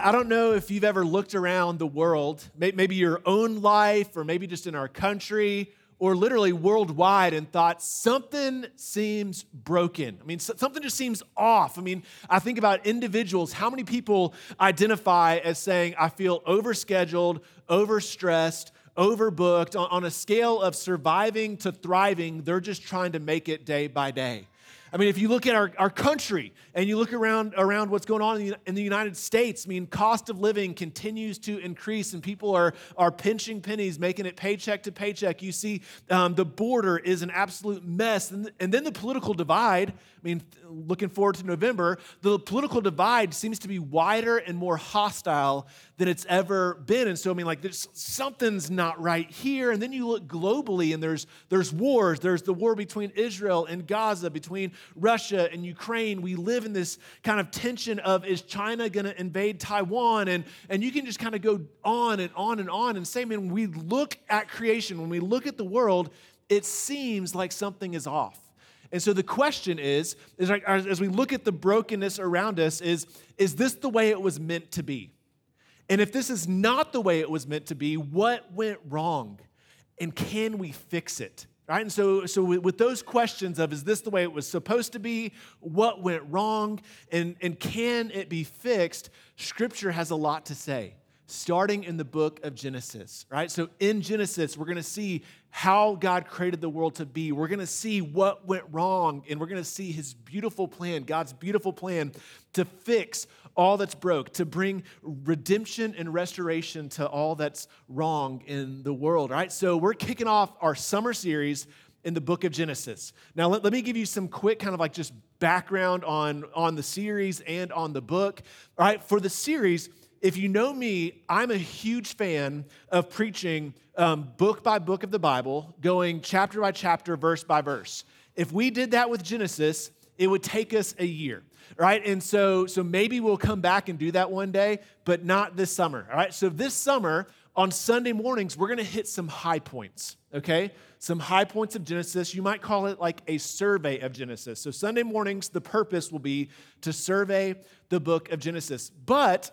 I don't know if you've ever looked around the world, maybe your own life, or maybe just in our country, or literally worldwide, and thought something seems broken. I mean, something just seems off. I mean, I think about individuals. How many people identify as saying, I feel overscheduled, overstressed, overbooked? On a scale of surviving to thriving, they're just trying to make it day by day. I mean, if you look at our country and you look around what's going on in the United States, I mean, cost of living continues to increase and people are pinching pennies, making it paycheck to paycheck. You see the border is an absolute mess. And then the political divide, I mean, looking forward to November, the political divide seems to be wider and more hostile than it's ever been. And so, I mean, like, something's not right here. And then you look globally and there's wars. There's the war between Israel and Gaza, between Russia and Ukraine. We live in this kind of tension of, is China going to invade Taiwan? And you can just kind of go on and on and on and say, man, when we look at creation, when we look at the world, it seems like something is off. And so the question is like, as we look at the brokenness around us, is this the way it was meant to be? And if this is not the way it was meant to be, what went wrong? And can we fix it? Right? And so with those questions of, is this the way it was supposed to be? What went wrong? And can it be fixed? Scripture has a lot to say, starting in the book of Genesis, right? So in Genesis, we're going to see how God created the world to be. We're going to see what went wrong, and we're going to see his beautiful plan, God's beautiful plan to fix all that's broke, to bring redemption and restoration to all that's wrong in the world, right? So we're kicking off our summer series in the book of Genesis. Now, let me give you some quick kind of like just background on the series and on the book. All right, for the series, if you know me, I'm a huge fan of preaching book by book of the Bible, going chapter by chapter, verse by verse. If we did that with Genesis, it would take us a year, right? And so maybe we'll come back and do that one day, but not this summer, all right? So this summer, on Sunday mornings, we're going to hit some high points, okay? Some high points of Genesis. You might call it like a survey of Genesis. So Sunday mornings, the purpose will be to survey the book of Genesis. But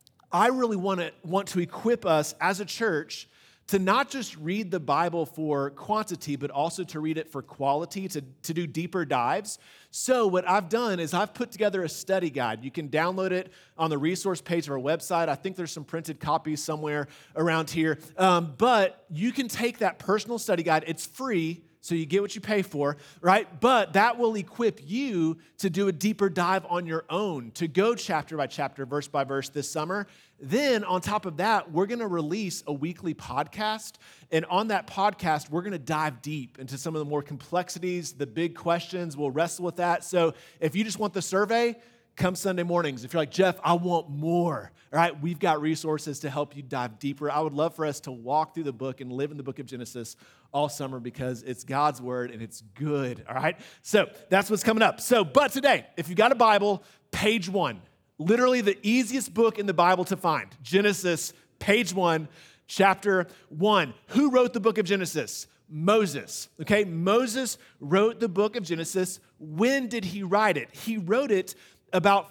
I really want to equip us as a church to not just read the Bible for quantity, but also to read it for quality, to do deeper dives. So what I've done is I've put together a study guide. You can download it on the resource page of our website. I think there's some printed copies somewhere around here. But you can take that personal study guide. It's free, so you get what you pay for, right? But that will equip you to do a deeper dive on your own, to go chapter by chapter, verse by verse this summer. Then on top of that, we're going to release a weekly podcast. And on that podcast, we're going to dive deep into some of the more complexities, the big questions. We'll wrestle with that. So if you just want the survey, come Sunday mornings. If you're like, Jeff, I want more, all right, we've got resources to help you dive deeper. I would love for us to walk through the book and live in the book of Genesis all summer because it's God's word and it's good, all right? So that's what's coming up. But today, if you've got a Bible, page 1, literally the easiest book in the Bible to find, Genesis, page 1, chapter 1. Who wrote the book of Genesis? Moses, okay? Moses wrote the book of Genesis. When did he write it? He wrote it about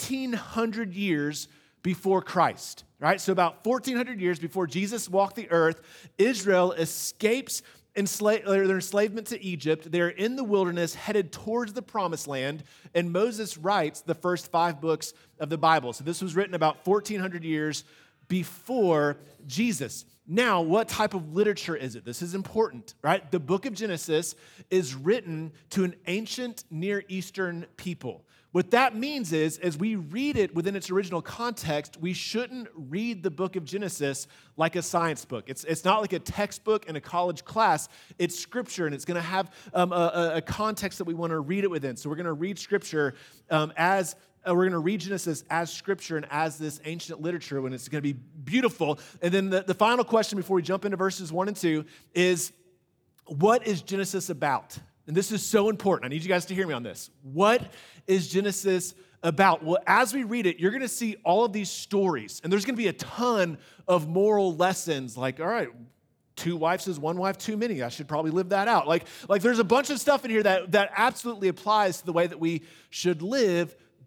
1,400 years before Christ, right? So about 1,400 years before Jesus walked the earth, Israel escapes their enslavement to Egypt. They're in the wilderness, headed towards the promised land, and Moses writes the first 5 books of the Bible. So this was written about 1,400 years before Jesus. Now, what type of literature is it? This is important, right? The book of Genesis is written to an ancient Near Eastern people. What that means is, as we read it within its original context, we shouldn't read the book of Genesis like a science book. It's not like a textbook in a college class. It's Scripture, and it's going to have a context that we want to read it within. So we're going to read Scripture we're going to read Genesis as Scripture and as this ancient literature, when it's going to be beautiful. And then the final question before we jump into verses 1 and 2 is, what is Genesis about? And this is so important. I need you guys to hear me on this. What is Genesis about? Well, as we read it, you're going to see all of these stories, and there's going to be a ton of moral lessons, like, all right, 2 wives is 1 wife too many. I should probably live that out. Like there's a bunch of stuff in here that absolutely applies to the way that we should live.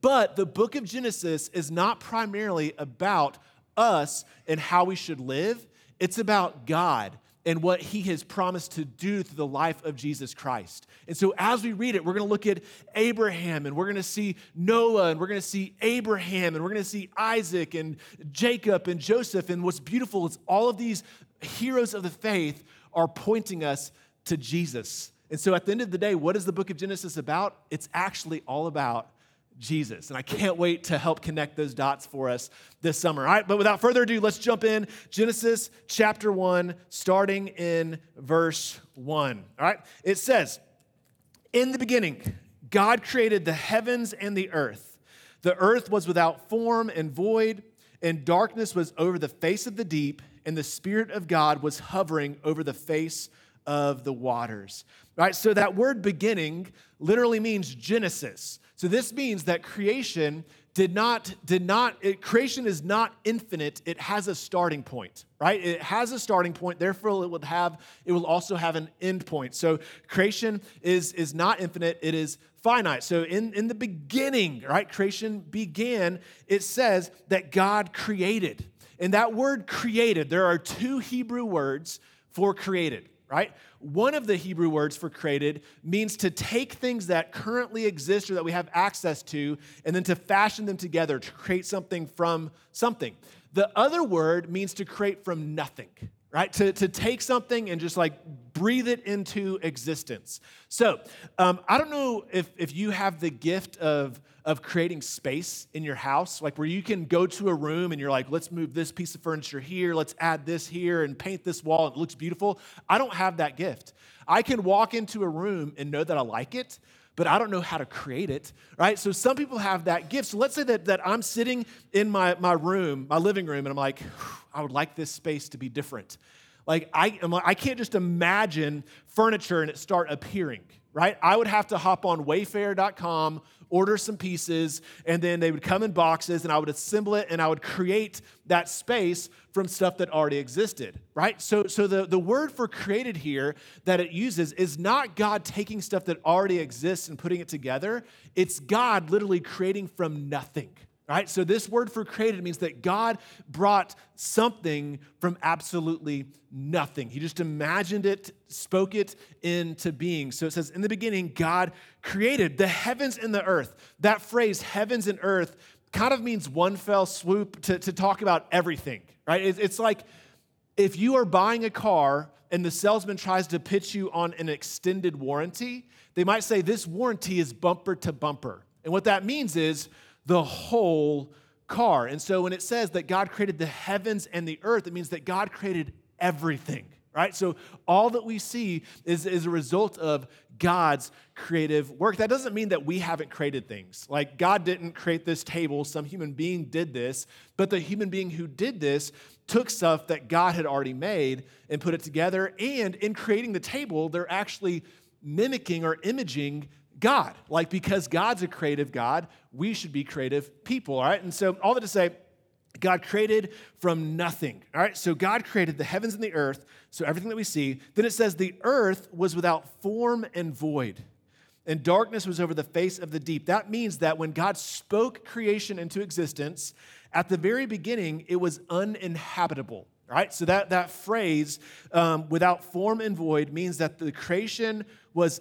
But the book of Genesis is not primarily about us and how we should live. It's about God and what he has promised to do through the life of Jesus Christ. And so as we read it, we're going to look at Abraham, and we're going to see Noah, and we're going to see Abraham, and we're going to see Isaac and Jacob and Joseph. And what's beautiful is all of these heroes of the faith are pointing us to Jesus. And so at the end of the day, what is the book of Genesis about? It's actually all about Jesus. And I can't wait to help connect those dots for us this summer. All right, but without further ado, let's jump in. Genesis chapter 1, starting in verse 1. All right, it says, "In the beginning, God created the heavens and the earth. The earth was without form and void, and darkness was over the face of the deep, and the Spirit of God was hovering over the face of the waters." All right, so that word beginning literally means Genesis. So this means that creation creation is not infinite. It has a starting point, right? It has a starting point, therefore it will also have an end point. So creation is not infinite, it is finite. So in the beginning, right, creation began, it says that God created. And that word created, there are two Hebrew words for created, right? One of the Hebrew words for created means to take things that currently exist or that we have access to and then to fashion them together to create something from something. The other word means to create from nothing, right? To take something and just like breathe it into existence. So I don't know if you have the gift of creating space in your house, like where you can go to a room and you're like, let's move this piece of furniture here, let's add this here and paint this wall, and it looks beautiful. I don't have that gift. I can walk into a room and know that I like it, but I don't know how to create it, right? So some people have that gift. So let's say that I'm sitting in my room, my living room, and I'm like, I would like this space to be different. Like I can't just imagine furniture and it start appearing, right? I would have to hop on Wayfair.com, order some pieces, and then they would come in boxes, and I would assemble it, and I would create that space from stuff that already existed, right? So the word for created here that it uses is not God taking stuff that already exists and putting it together. It's God literally creating from nothing. Right? So this word for created means that God brought something from absolutely nothing. He just imagined it, spoke it into being. So it says, in the beginning, God created the heavens and the earth. That phrase, heavens and earth, kind of means one fell swoop to talk about everything, right? It's like if you are buying a car and the salesman tries to pitch you on an extended warranty, they might say this warranty is bumper to bumper. And what that means is the whole car. And so when it says that God created the heavens and the earth, it means that God created everything, right? So all that we see is a result of God's creative work. That doesn't mean that we haven't created things. Like God didn't create this table, some human being did this, but the human being who did this took stuff that God had already made and put it together. And in creating the table, they're actually mimicking or imaging God. Like, because God's a creative God, we should be creative people, all right? And so all that to say, God created from nothing, all right? So God created the heavens and the earth, so everything that we see. Then it says the earth was without form and void, and darkness was over the face of the deep. That means that when God spoke creation into existence, at the very beginning, it was uninhabitable, right? So that phrase, without form and void, means that the creation was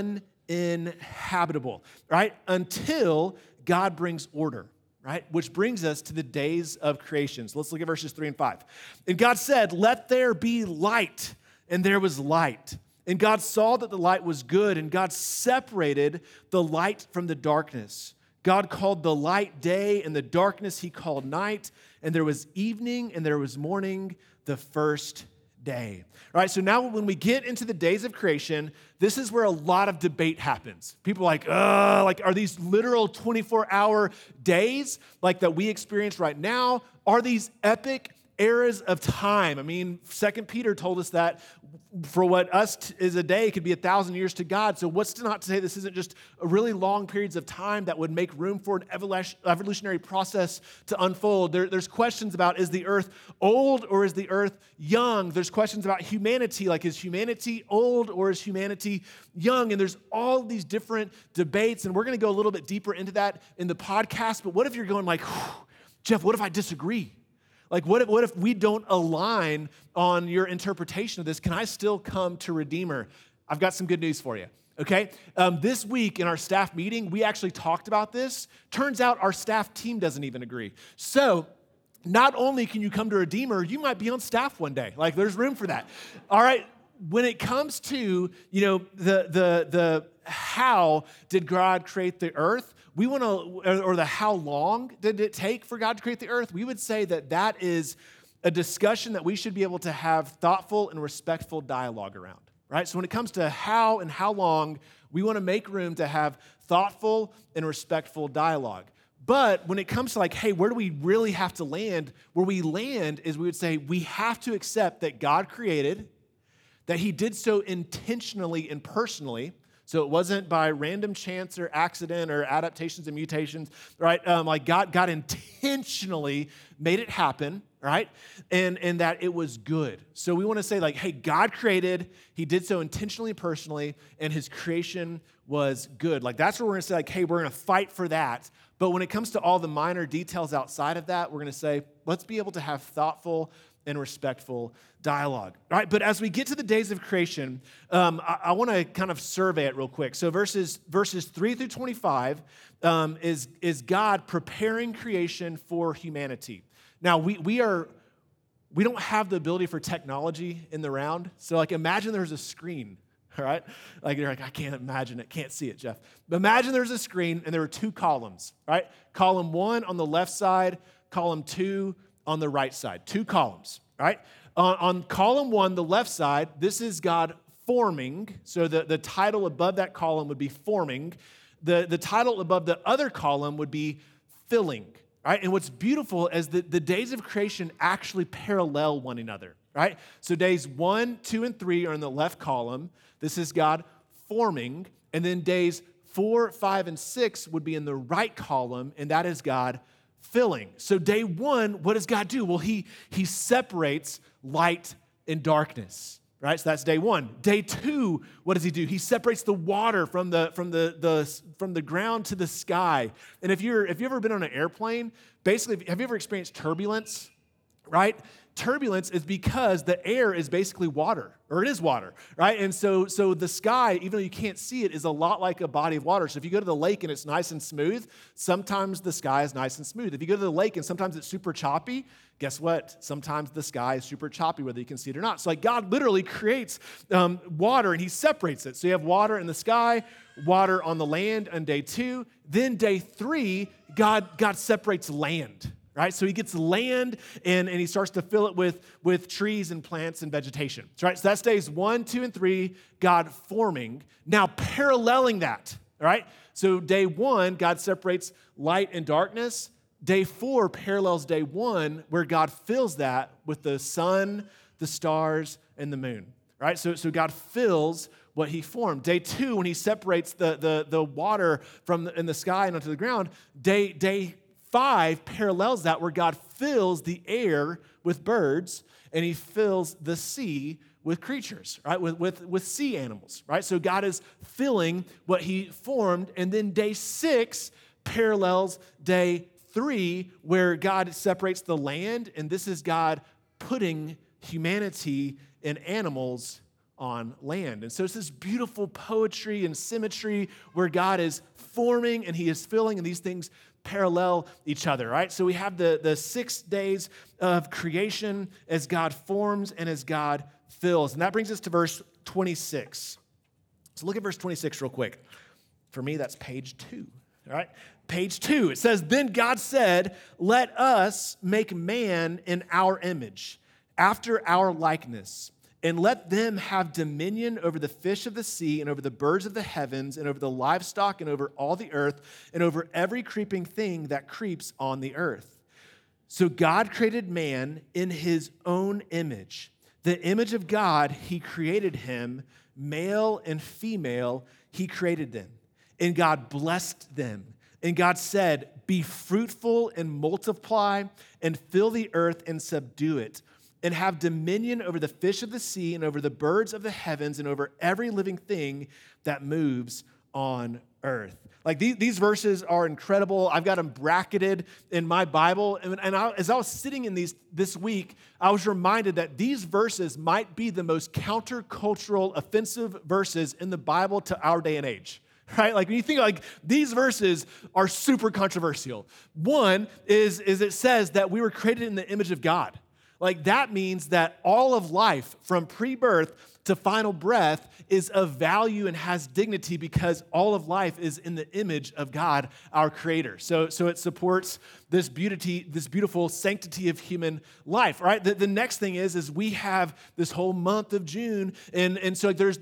uninhabitable, right? Until God brings order, right? Which brings us to the days of creation. So let's look at verses 3 and 5. And God said, "Let there be light," and there was light. And God saw that the light was good, and God separated the light from the darkness. God called the light day, and the darkness he called night. And there was evening, and there was morning, the first day. All right, so now when we get into the days of creation, this is where a lot of debate happens. People are like, are these literal 24-hour days like that we experience right now? Are these epic eras of time. I mean, 2 Peter told us that for what us is a day could be 1,000 years to God. So what's not to say this isn't just a really long periods of time that would make room for an evolutionary process to unfold. There's questions about, is the earth old or is the earth young? There's questions about humanity, like is humanity old or is humanity young? And there's all these different debates, and we're going to go a little bit deeper into that in the podcast. But what if you're going like, Jeff, what if I disagree? Like, what if we don't align on your interpretation of this? Can I still come to Redeemer? I've got some good news for you, okay? This week in our staff meeting, we actually talked about this. Turns out our staff team doesn't even agree. So not only can you come to Redeemer, you might be on staff one day. Like, there's room for that. All right, when it comes to, the how did God create the earth, we want to, or the how long did it take for God to create the earth, we would say that is a discussion that we should be able to have thoughtful and respectful dialogue around, right? So when it comes to how and how long, we want to make room to have thoughtful and respectful dialogue. But when it comes to like, hey, where do we really have to land? Where we land is we would say we have to accept that God created, that he did so intentionally and personally. So it wasn't by random chance or accident or adaptations and mutations, right? Like God intentionally made it happen, right? And that it was good. So we want to say like, hey, God created, he did so intentionally and personally, and his creation was good. Like that's where we're going to say like, hey, we're going to fight for that. But when it comes to all the minor details outside of that, we're going to say, let's be able to have thoughtful and respectful dialogue. All right, but as we get to the days of creation, I want to kind of survey it real quick. So verses 3 through 25 is God preparing creation for humanity. Now, we don't have the ability for technology in the round. So like imagine there's a screen, all right? Like you're like, I can't imagine it, can't see it, Jeff. But imagine there's a screen and there are two columns, right? Column 1 on the left side, column 2 on the right side, two columns, right? On column 1, the left side, this is God forming. So the title above that column would be forming. The title above the other column would be filling, right? And what's beautiful is that the days of creation actually parallel one another, right? So days 1, 2, and 3 are in the left column. This is God forming. And then days 4, 5, and 6 would be in the right column, and that is God filling. So day 1, what does God do? Well, he separates light and darkness, right? So that's day 1. Day 2, what does he do? He separates the water from the ground to the sky. And if you've ever been on an airplane, basically, have you ever experienced turbulence, right? Turbulence is because the air is basically water, or it is water, right? And so the sky, even though you can't see it, is a lot like a body of water. So if you go to the lake and it's nice and smooth, sometimes the sky is nice and smooth. If you go to the lake and sometimes it's super choppy, guess what? Sometimes the sky is super choppy, whether you can see it or not. So like God literally creates water and he separates it. So you have water in the sky, water on the land on day 2. Then day 3, God separates land. Right? So he gets land and he starts to fill it with trees and plants and vegetation. Right? So that's days 1, 2, and 3, God forming. Now paralleling that, right? So day 1, God separates light and darkness. Day 4 parallels day 1, where God fills that with the sun, the stars, and the moon. Right? So God fills what he formed. Day 2, when he separates the water in the sky and onto the ground, day 5 parallels that, where God fills the air with birds and he fills the sea with creatures, right? With sea animals, right? So God is filling what he formed. And then day 6 parallels day 3, where God separates the land, and this is God putting humanity and animals on land. And so it's this beautiful poetry and symmetry where God is forming and he is filling, and these things parallel each other, right? So we have the 6 days of creation as God forms and as God fills. And that brings us to verse 26. So look at verse 26 real quick. For me, that's page 2, all right? Page 2, it says, "Then God said, let us make man in our image, after our likeness, and let them have dominion over the fish of the sea and over the birds of the heavens and over the livestock and over all the earth and over every creeping thing that creeps on the earth." So God created man in his own image. The image of God, he created him, male and female, he created them. And God blessed them. And God said, be fruitful and multiply and fill the earth and subdue it and have dominion over the fish of the sea and over the birds of the heavens and over every living thing that moves on earth. Like these verses are incredible. I've got them bracketed in my Bible. As I was sitting in these this week, I was reminded that these verses might be the most countercultural, offensive verses in the Bible to our day and age. Right? Like when you think like these verses are super controversial. One is it says that we were created in the image of God. Like that means that all of life from pre-birth to final breath is of value and has dignity because all of life is in the image of God, our creator. So it supports this beautiful sanctity of human life, right? The next thing is we have this whole month of June, and so there's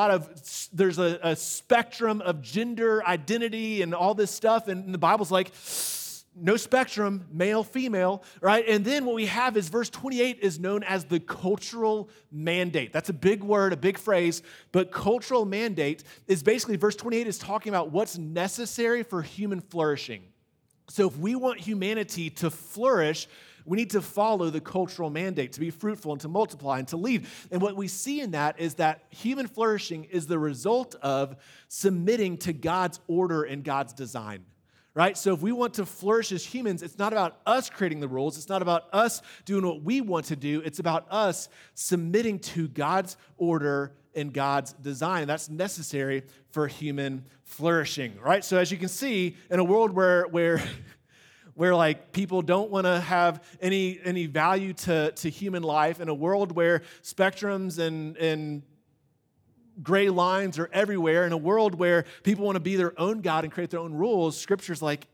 a spectrum of gender identity and all this stuff, and the Bible's like, no spectrum, male, female, right? And then what we have is verse 28 is known as the cultural mandate. That's a big word, a big phrase, but cultural mandate is basically, verse 28 is talking about what's necessary for human flourishing. So if we want humanity to flourish, we need to follow the cultural mandate to be fruitful and to multiply and to lead. And what we see in that is that human flourishing is the result of submitting to God's order and God's design. Right? So if we want to flourish as humans, it's not about us creating the rules. It's not about us doing what we want to do. It's about us submitting to God's order and God's design. And that's necessary for human flourishing, right? So as you can see, in a world where like people don't want to have any value to human life, in a world where spectrums and gray lines are everywhere, in a world where people want to be their own God and create their own rules, Scripture's like,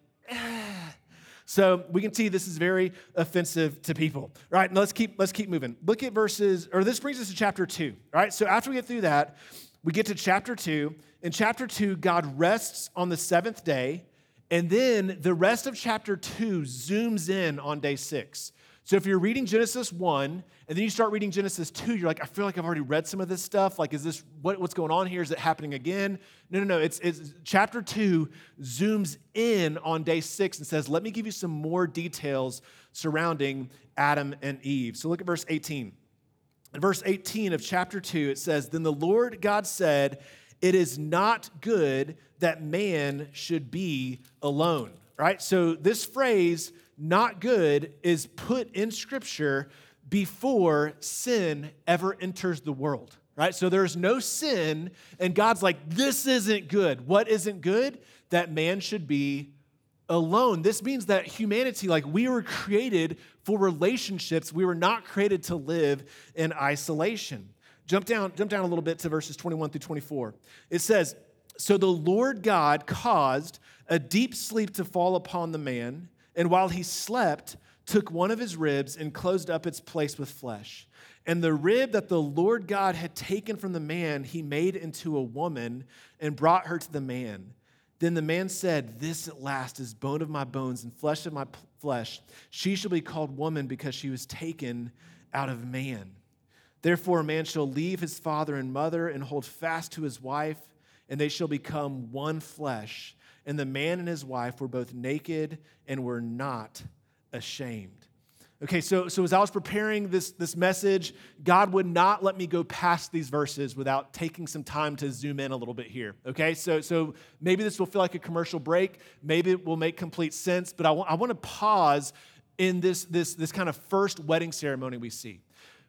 So we can see this is very offensive to people. All right, now let's keep moving. Look at this brings us to chapter 2. All right, so after we get through that, we get to chapter 2. In chapter 2, God rests on the seventh day, and then the rest of chapter 2 zooms in on day 6. So if you're reading Genesis 1, and then you start reading Genesis 2, you're like, I feel like I've already read some of this stuff. Like, is this, what's going on here? Is it happening again? No. It's chapter 2 zooms in on day 6 and says, let me give you some more details surrounding Adam and Eve. So look at verse 18. In verse 18 of chapter 2, it says, then the Lord God said, it is not good that man should be alone. Right? So this phrase, not good, is put in Scripture before sin ever enters the world, right? So there's no sin, and God's like, this isn't good. What isn't good? That man should be alone. This means that humanity, like we were created for relationships. We were not created to live in isolation. Jump down a little bit to verses 21 through 24. It says, so the Lord God caused a deep sleep to fall upon the man, and while he slept, took one of his ribs and closed up its place with flesh. And the rib that the Lord God had taken from the man, he made into a woman and brought her to the man. Then the man said, this at last is bone of my bones and flesh of my flesh. She shall be called woman because she was taken out of man. Therefore a man shall leave his father and mother and hold fast to his wife, and they shall become one flesh. And the man and his wife were both naked and were not ashamed. Okay, so as I was preparing this message, God would not let me go past these verses without taking some time to zoom in a little bit here. Okay, so maybe this will feel like a commercial break. Maybe it will make complete sense, but I want to pause in this kind of first wedding ceremony we see.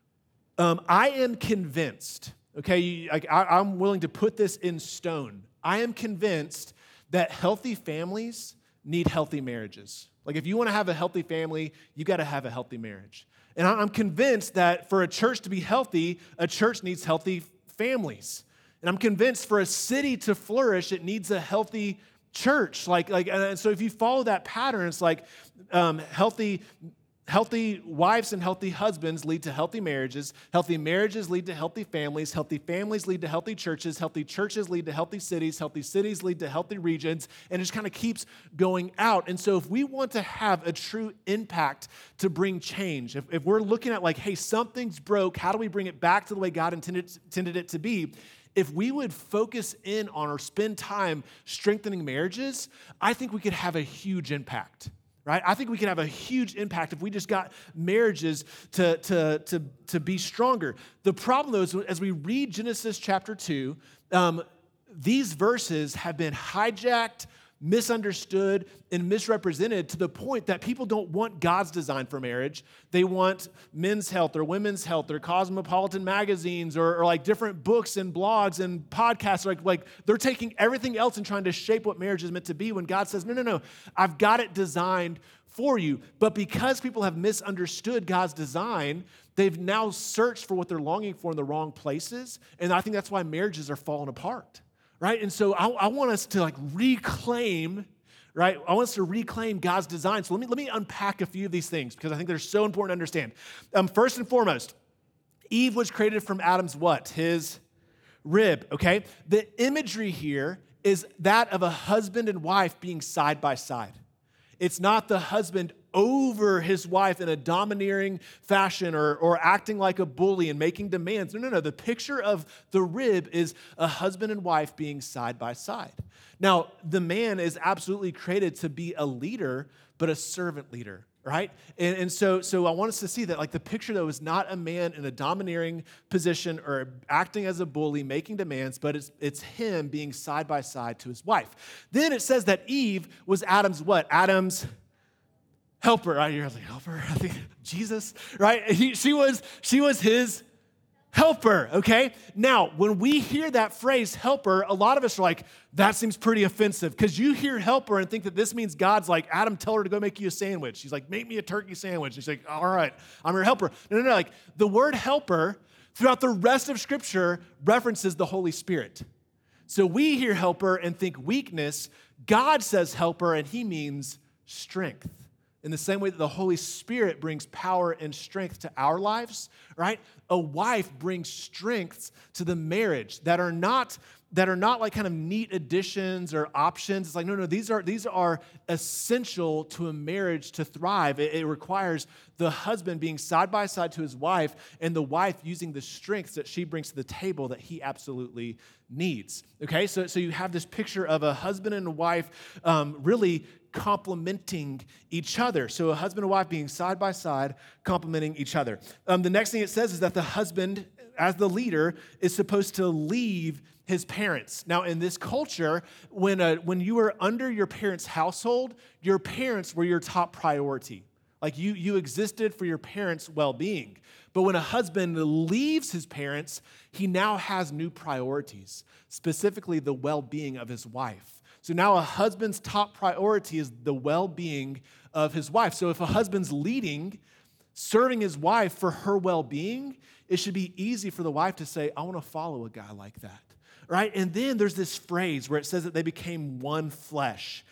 I am convinced, okay, I'm willing to put this in stone. I am convinced that healthy families need healthy marriages. Like if you want to have a healthy family, you got to have a healthy marriage. And I'm convinced that for a church to be healthy, a church needs healthy families. And I'm convinced for a city to flourish, it needs a healthy church. And so if you follow that pattern, it's like healthy Healthy wives and healthy husbands lead to healthy marriages lead to healthy families lead to healthy churches lead to healthy cities lead to healthy regions, and it just kind of keeps going out. And so if we want to have a true impact to bring change, if we're looking at like, hey, something's broke, how do we bring it back to the way God intended it to be? If we would focus in on or spend time strengthening marriages, I think we could have a huge impact. Right? I think we can have a huge impact if we just got marriages to be stronger. The problem, though, is as we read Genesis chapter 2, these verses have been hijacked, misunderstood, and misrepresented to the point that people don't want God's design for marriage. They want Men's Health or Women's Health or Cosmopolitan magazines or like different books and blogs and podcasts. Like they're taking everything else and trying to shape what marriage is meant to be when God says, no, I've got it designed for you. But because people have misunderstood God's design, they've now searched for what they're longing for in the wrong places. And I think that's why marriages are falling apart. Right? And so I want us to reclaim, right? I want us to reclaim God's design. So let me unpack a few of these things because I think they're so important to understand. First and foremost, Eve was created from Adam's what? His rib, okay? The imagery here is that of a husband and wife being side by side. It's not the husband over his wife in a domineering fashion or acting like a bully and making demands. No. The picture of the rib is a husband and wife being side by side. Now, the man is absolutely created to be a leader, but a servant leader, right? And so I want us to see that like the picture, though, is not a man in a domineering position or acting as a bully, making demands, but it's him being side by side to his wife. Then it says that Eve was Adam's what? Adam's helper, right? You're like, helper? I think Jesus, right? She was his helper, okay? Now, when we hear that phrase, helper, a lot of us are like, that seems pretty offensive because you hear helper and think that this means God's like, Adam, tell her to go make you a sandwich. She's like, make me a turkey sandwich. She's like, all right, I'm your helper. No, like the word helper throughout the rest of Scripture references the Holy Spirit. So we hear helper and think weakness. God says helper and he means strength. In the same way that the Holy Spirit brings power and strength to our lives, right? A wife brings strengths to the marriage that are not like kind of neat additions or options. It's like, no, these are essential to a marriage to thrive. It requires the husband being side by side to his wife and the wife using the strengths that she brings to the table that he absolutely needs. Okay, so you have this picture of a husband and a wife really complementing each other. So a husband and wife being side by side, complementing each other. The next thing it says is that the husband, as the leader, is supposed to leave his parents. Now, in this culture, when you were under your parents' household, your parents were your top priority. Like you existed for your parents' well-being. But when a husband leaves his parents, he now has new priorities, specifically the well-being of his wife. So now a husband's top priority is the well-being of his wife. So if a husband's leading, serving his wife for her well-being, it should be easy for the wife to say, I want to follow a guy like that, right? And then there's this phrase where it says that they became one flesh.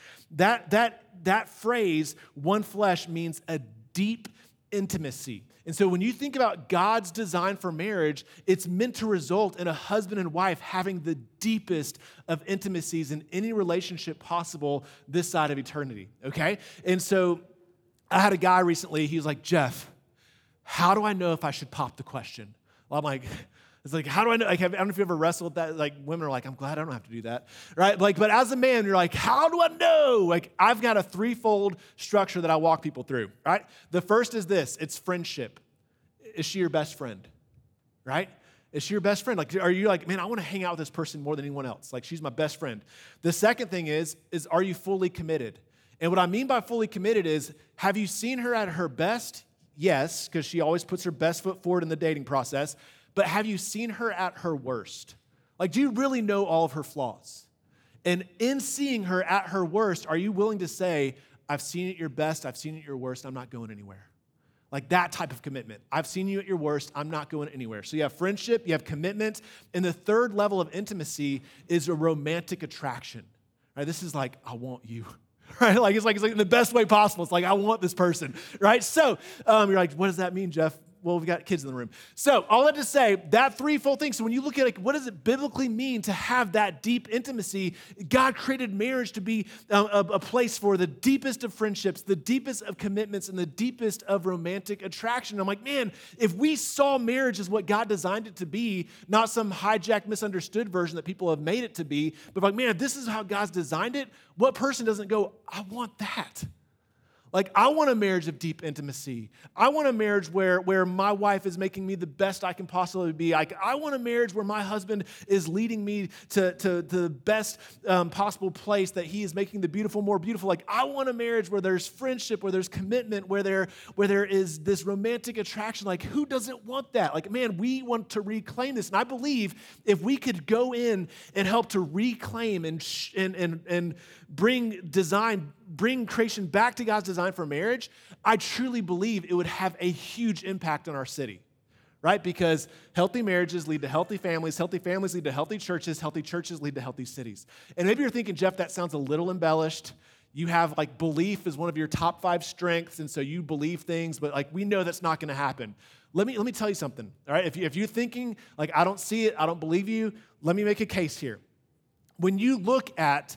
That phrase, one flesh, means a deep intimacy. And so when you think about God's design for marriage, it's meant to result in a husband and wife having the deepest of intimacies in any relationship possible this side of eternity, okay? And so I had a guy recently, he was like, Jeff, how do I know if I should pop the question? Well, I'm like, it's like, how do I know? Like, I don't know if you ever wrestled with that. Like, women are like, I'm glad I don't have to do that, right? Like, but as a man, you're like, how do I know? Like, I've got a threefold structure that I walk people through, right? The first is this, it's friendship. Is she your best friend, right? Is she your best friend? Like, are you like, man, I want to hang out with this person more than anyone else. Like, she's my best friend. The second thing is are you fully committed? And what I mean by fully committed is, have you seen her at her best? Yes, because she always puts her best foot forward in the dating process. But have you seen her at her worst? Like, do you really know all of her flaws? And in seeing her at her worst, are you willing to say, I've seen you at your best, I've seen you at your worst, I'm not going anywhere? Like that type of commitment. I've seen you at your worst, I'm not going anywhere. So you have friendship, you have commitment, and the third level of intimacy is a romantic attraction. Right? This is like, I want you. right? It's like in the best way possible. It's like, I want this person, right? So you're like, what does that mean, Jeff? Well, we've got kids in the room. So all that to say, that threefold thing. So when you look at what does it biblically mean to have that deep intimacy, God created marriage to be a place for the deepest of friendships, the deepest of commitments, and the deepest of romantic attraction. I'm like, man, if we saw marriage as what God designed it to be, not some hijacked, misunderstood version that people have made it to be, but like, man, if this is how God's designed it, what person doesn't go, I want that? Like, I want a marriage of deep intimacy. I want a marriage where my wife is making me the best I can possibly be. I want a marriage where my husband is leading me to the best possible place, that he is making the beautiful more beautiful. Like, I want a marriage where there's friendship, where there's commitment, where there is this romantic attraction. Like, who doesn't want that? Like, man, we want to reclaim this. And I believe if we could go in and help to reclaim and bring creation back to God's design for marriage, I truly believe it would have a huge impact on our city, right? Because healthy marriages lead to healthy families lead to healthy churches lead to healthy cities. And maybe you're thinking, Jeff, that sounds a little embellished. You have belief is one of your top 5 strengths, and so you believe things, but we know that's not going to happen. Let me tell you something, all right? If you're thinking, I don't see it, I don't believe you, let me make a case here. When you look at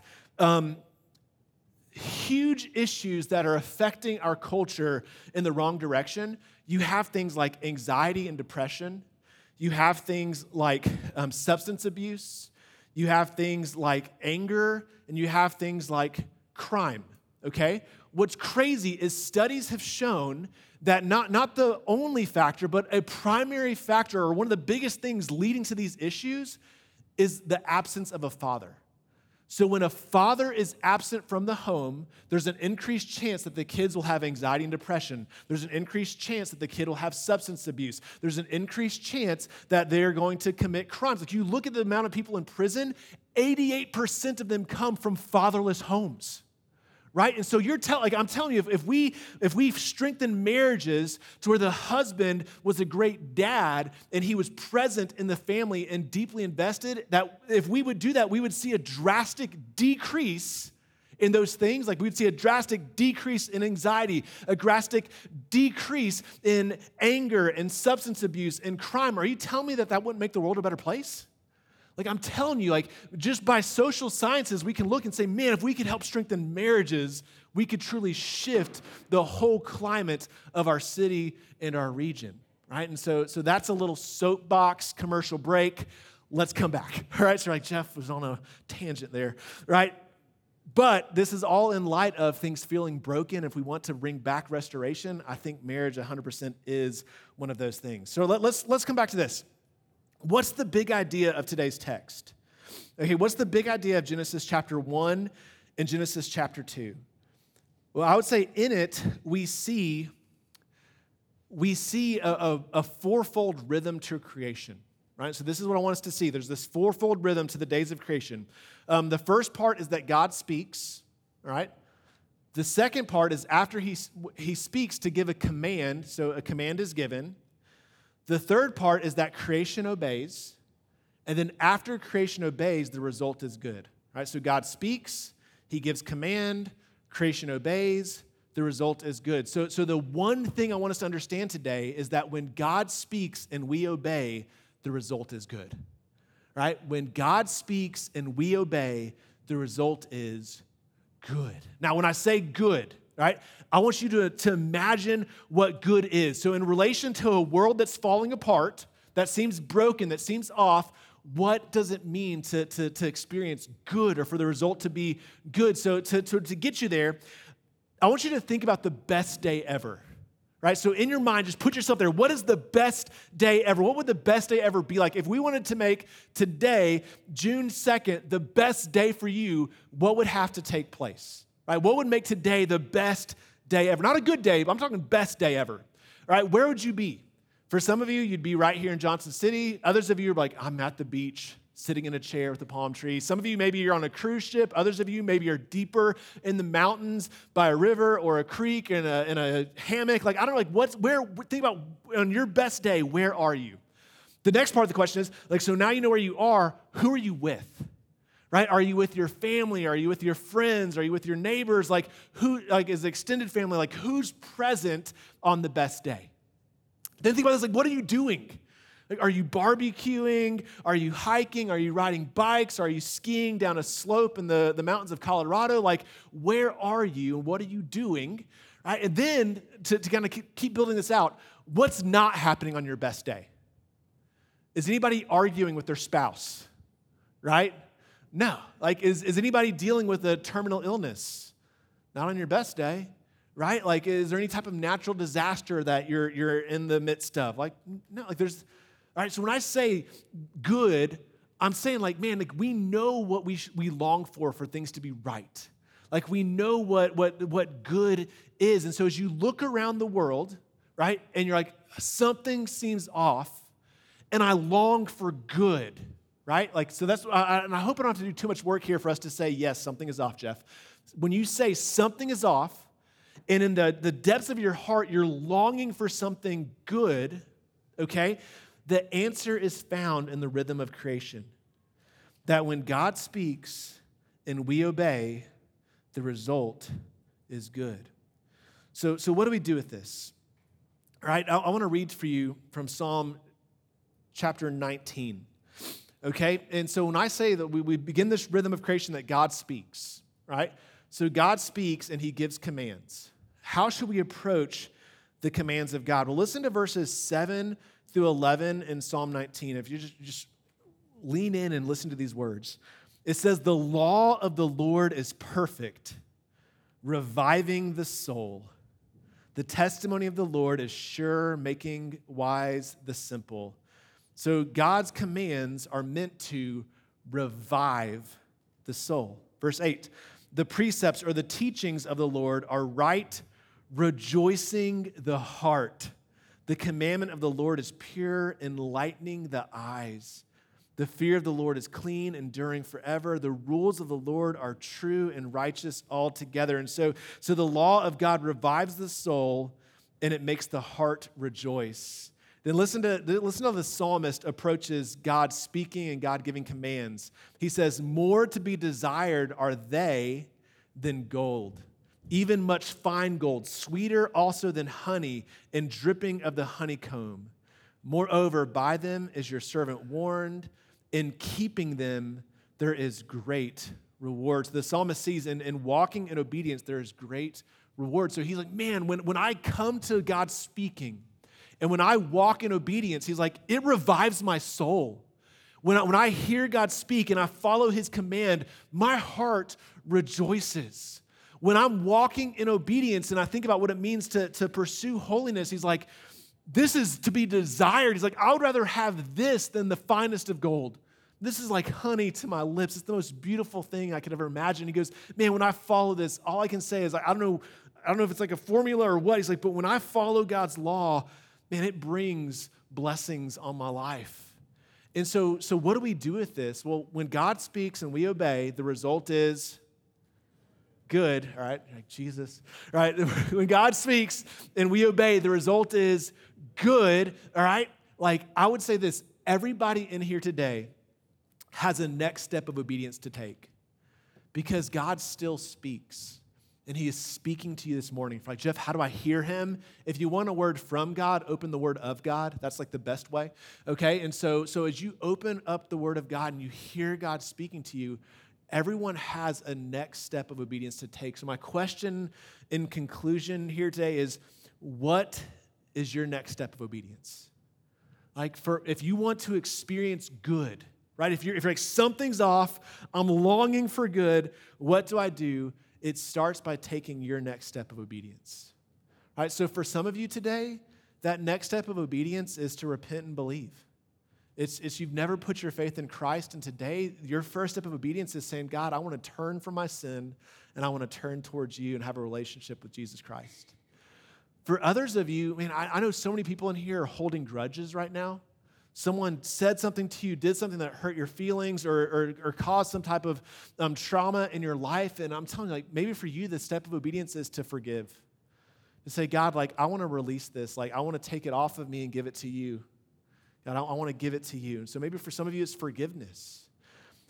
huge issues that are affecting our culture in the wrong direction, you have things like anxiety and depression. You have things like substance abuse. You have things like anger, and you have things like crime, okay? What's crazy is studies have shown that not the only factor, but a primary factor, or one of the biggest things leading to these issues, is the absence of a father. So when a father is absent from the home, there's an increased chance that the kids will have anxiety and depression. There's an increased chance that the kid will have substance abuse. There's an increased chance that they're going to commit crimes. Like, you look at the amount of people in prison, 88% of them come from fatherless homes. Right? And so I'm telling you, if we strengthen marriages to where the husband was a great dad and he was present in the family and deeply invested, that if we would do that, we would see a drastic decrease in those things. Like, we'd see a drastic decrease in anxiety, a drastic decrease in anger and substance abuse and crime. Are you telling me that wouldn't make the world a better place? I'm telling you, just by social sciences, we can look and say, man, if we could help strengthen marriages, we could truly shift the whole climate of our city and our region, right? And so that's a little soapbox commercial break. Let's come back, all right? So Jeff was on a tangent there, right? But this is all in light of things feeling broken. If we want to bring back restoration, I think marriage 100% is one of those things. So let's come back to this. What's the big idea of today's text? Okay, what's the big idea of Genesis chapter 1 and Genesis chapter 2? Well, I would say in it, we see a fourfold rhythm to creation, right? So this is what I want us to see. There's this fourfold rhythm to the days of creation. The first part is that God speaks, right? The second part is after he speaks to give a command, so a command is given. The third part is that creation obeys, and then after creation obeys, the result is good, right? So God speaks, he gives command, creation obeys, the result is good. So the one thing I want us to understand today is that when God speaks and we obey, the result is good, right? When God speaks and we obey, the result is good. Now, when I say good, right, I want you to imagine what good is. So in relation to a world that's falling apart, that seems broken, that seems off, what does it mean to experience good, or for the result to be good? So to get you there, I want you to think about the best day ever, right? So in your mind, just put yourself there. What is the best day ever? What would the best day ever be like? If we wanted to make today, June 2nd, the best day for you, what would have to take place? Right? What would make today the best day ever? Not a good day, but I'm talking best day ever. All right, where would you be? For some of you, you'd be right here in Johnson City. Others of you are like, I'm at the beach, sitting in a chair with a palm tree. Some of you, maybe you're on a cruise ship. Others of you, maybe you're deeper in the mountains by a river or a creek in a hammock. I don't know, think about on your best day, where are you? The next part of the question is, so now you know where you are, who are you with? right? Are you with your family? Are you with your friends? Are you with your neighbors? Like who, like is extended family, like who's present on the best day? Then think about this, like what are you doing? Like, are you barbecuing? Are you hiking? Are you riding bikes? Are you skiing down a slope in the mountains of Colorado? Like, where are you and what are you doing? Right? And then to kind of keep building this out, what's not happening on your best day? Is anybody arguing with their spouse? Right? No. Like, is anybody dealing with a terminal illness? Not on your best day. Right? Like, is there any type of natural disaster that you're in the midst of? Like, no, like there's, all right, so when I say good, I'm saying like, man, like we know what we long for things to be right. Like we know what good is. And so as you look around the world, right, and you're like, something seems off, and I long for good, right? Like, so that's, and I hope I don't have to do too much work here for us to say, yes, something is off, Jeff. When you say something is off, and in the depths of your heart, you're longing for something good, okay? The answer is found in the rhythm of creation. That when God speaks and we obey, the result is good. So what do we do with this? All right, I want to read for you from Psalm chapter 19, okay? And so when I say that we begin this rhythm of creation that God speaks, right? So God speaks and he gives commands. How should we approach the commands of God? Well, listen to verses 7 through 11 in Psalm 19. If you just lean in and listen to these words. It says, the law of the Lord is perfect, reviving the soul. The testimony of the Lord is sure, making wise the simple. So God's commands are meant to revive the soul. Verse 8, the precepts or the teachings of the Lord are right, rejoicing the heart. The commandment of the Lord is pure, enlightening the eyes. The fear of the Lord is clean, enduring forever. The rules of the Lord are true and righteous altogether. And so the law of God revives the soul, and it makes the heart rejoice. Then listen to the psalmist approaches God speaking and God giving commands. He says, more to be desired are they than gold, even much fine gold, sweeter also than honey and dripping of the honeycomb. Moreover, by them is your servant warned. In keeping them, there is great reward. So the psalmist sees in walking in obedience, there is great reward. So he's like, man, when I come to God speaking and when I walk in obedience, he's like, it revives my soul. When I hear God speak and I follow his command, my heart rejoices. When I'm walking in obedience and I think about what it means to pursue holiness, he's like, this is to be desired. He's like, I would rather have this than the finest of gold. This is like honey to my lips. It's the most beautiful thing I could ever imagine. He goes, man, when I follow this, all I can say is, I don't know if it's like a formula or what. He's like, but when I follow God's law, man, it brings blessings on my life. And so what do we do with this? Well, when God speaks and we obey, the result is good, all right, like Jesus, all right? When God speaks and we obey, the result is good, all right? Like, I would say this, everybody in here today has a next step of obedience to take because God still speaks. And he is speaking to you this morning. Like, Jeff, how do I hear him? If you want a word from God, open the word of God. That's like the best way, okay? And so as you open up the word of God and you hear God speaking to you, everyone has a next step of obedience to take. So my question in conclusion here today is, what is your next step of obedience? Like, if you want to experience good, right? If you're like, something's off, I'm longing for good, what do? It starts by taking your next step of obedience. All right, so for some of you today, that next step of obedience is to repent and believe. It's you've never put your faith in Christ, and today your first step of obedience is saying, God, I want to turn from my sin, and I want to turn towards you and have a relationship with Jesus Christ. For others of you, I know so many people in here are holding grudges right now. Someone said something to you, did something that hurt your feelings or caused some type of trauma in your life. And I'm telling you, like, maybe for you, the step of obedience is to forgive. To say, God, like, I want to release this. Like, I want to take it off of me and give it to you. God, I want to give it to you. And so maybe for some of you, it's forgiveness.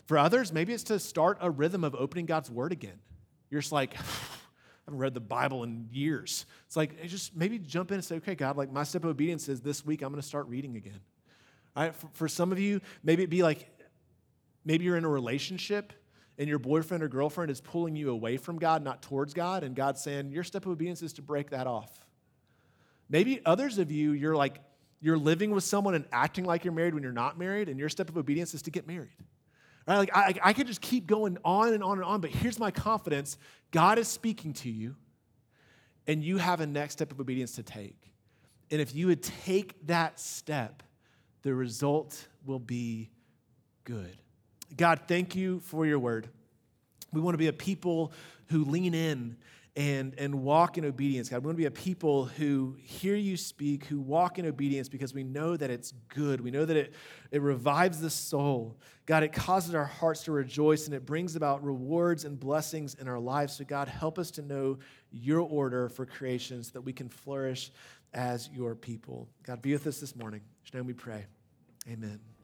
For others, maybe it's to start a rhythm of opening God's word again. You're just like, I haven't read the Bible in years. It's like, just maybe jump in and say, okay, God, like my step of obedience is this week I'm going to start reading again. All right? For some of you, maybe it'd be like, maybe you're in a relationship and your boyfriend or girlfriend is pulling you away from God, not towards God, and God's saying, your step of obedience is to break that off. Maybe others of you, you're living with someone and acting like you're married when you're not married, and your step of obedience is to get married. Right? Like I could just keep going on and on and on, but here's my confidence. God is speaking to you, and you have a next step of obedience to take. And if you would take that step, the result will be good. God, thank you for your word. We want to be a people who lean in and walk in obedience. God, we want to be a people who hear you speak, who walk in obedience because we know that it's good. We know that it revives the soul. God, it causes our hearts to rejoice, and it brings about rewards and blessings in our lives. So God, help us to know your order for creation so that we can flourish as your people. God, be with us this morning. In your name we pray. Amen.